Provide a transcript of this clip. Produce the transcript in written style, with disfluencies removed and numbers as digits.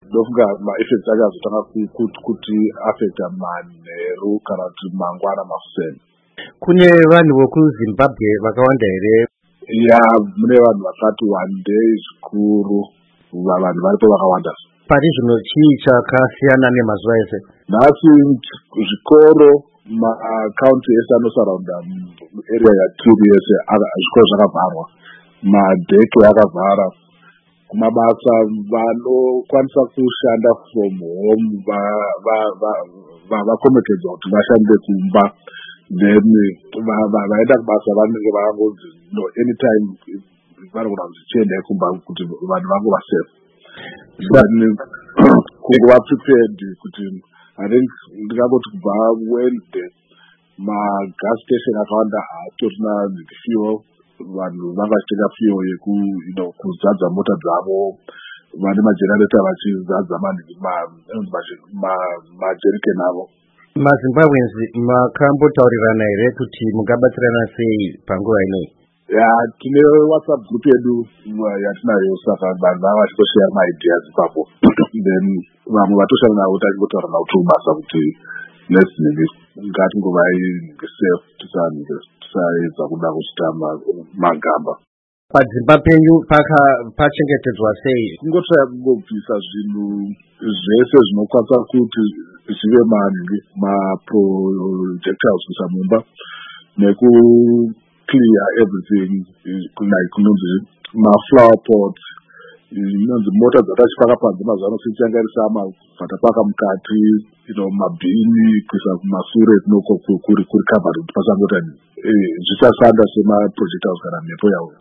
ndofunga maeffects acho azotanga kuti affecta manheru kana kuti mangwana mafuseni. Kune vanhu vokuZimbabwe vakawanda here? Ya, mune vanhu vakati wandei zvikuru, vanhu varipo vakawanda. Pari zvino chii chakasiyana nemazuva ese? Nhasi zvikoro makaunti ese anosaraunda area yatiri yese zvikoro zvakavharwa, madheki akavhara. Kumabasa vanokwanisa kushanda from home vakomekedzwa kuti vashande kumba, then vaenda kubasa vanenge vakangozi no anytime varikuda kuti chiendai kumba kuti vanhu vangu vasafe. Kunguva prepared kuti I think ndingangoti kubva Wednesday magas station akawanda hatorina fuel, vanhu vanga vachitenga fuel kuzadza mota dzavo, vane magenerator vachizadza majerikeni avo. MaZimbabweans makambotaurirana here kuti mungabatsirana sei panguva inei? Ya, tine WhatsApp group yedu yatinayo, saka vanhu vanga vachitoshare maideas ipapo then vamwe vatoshanda navo tachingotaura navo tobasa kuti nezinhi ngatingova safe, tisaedza kuda kuchita magamba. Padzimba penyu pachengetedzwa sei? Kungotraya kungobvisa zvinhu zvese zvinokwanisa kuti zvive maprojectors kuisa mumba, clear everything, like kunonzi maflower pots, inonzi mota dzatachipaka panze mazuva ano sichangarisa vatapaka mukati, mabhini kuisa kumasure kuri covered kuti pasangota zvisashanda semaprojectors kana mhepo yavo.